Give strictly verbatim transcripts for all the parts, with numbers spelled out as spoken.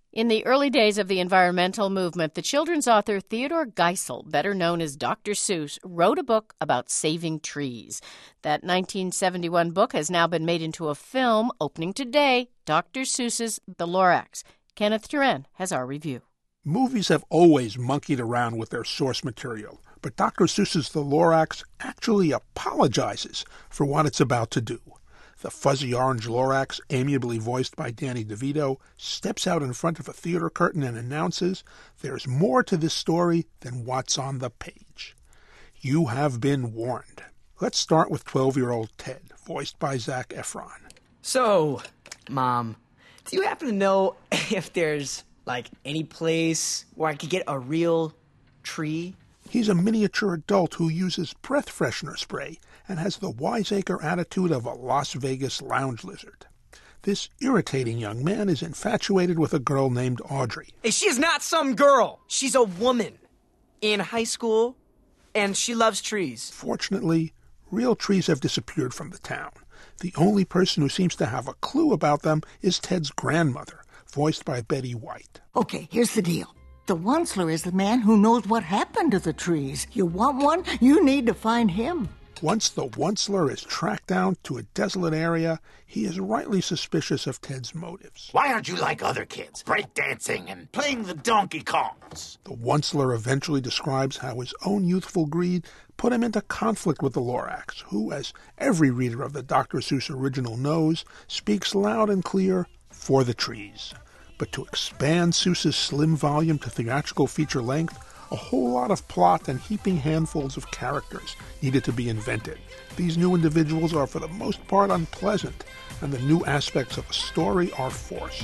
In the early days of the environmental movement, the children's author Theodore Geisel, better known as Doctor Seuss, wrote a book about saving trees. That nineteen seventy-one book has now been made into a film opening today, Doctor Seuss's The Lorax. Kenneth Turan has our review. Movies have always monkeyed around with their source material, but Doctor Seuss's The Lorax actually apologizes for what it's about to do. The fuzzy orange Lorax, amiably voiced by Danny DeVito, steps out in front of a theater curtain and announces, "There's more to this story than what's on the page. You have been warned." Let's start with twelve-year-old Ted, voiced by Zac Efron. So, Mom, do you happen to know if there's, like, any place where I could get a real tree? He's a miniature adult who uses breath freshener spray and has the wiseacre attitude of a Las Vegas lounge lizard. This irritating young man is infatuated with a girl named Audrey. Hey, she is not some girl. She's a woman in high school, and she loves trees. Fortunately, real trees have disappeared from the town. The only person who seems to have a clue about them is Ted's grandmother, voiced by Betty White. Okay, here's the deal. The Onceler is the man who knows what happened to the trees. You want one? You need to find him. Once the Onceler is tracked down to a desolate area, he is rightly suspicious of Ted's motives. Why aren't you like other kids, breakdancing and playing the Donkey Kongs? The Onceler eventually describes how his own youthful greed put him into conflict with the Lorax, who, as every reader of the Doctor Seuss original knows, speaks loud and clear for the trees. But to expand Seuss's slim volume to theatrical feature length, a whole lot of plot and heaping handfuls of characters needed to be invented. These new individuals are for the most part unpleasant, and the new aspects of the story are forced.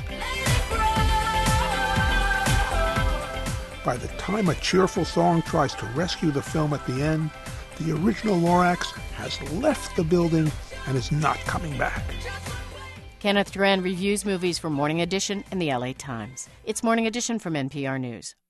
By the time a cheerful song tries to rescue the film at the end, the original Lorax has left the building and is not coming back. Kenneth Turan reviews movies for Morning Edition and the L A Times. It's Morning Edition from N P R News.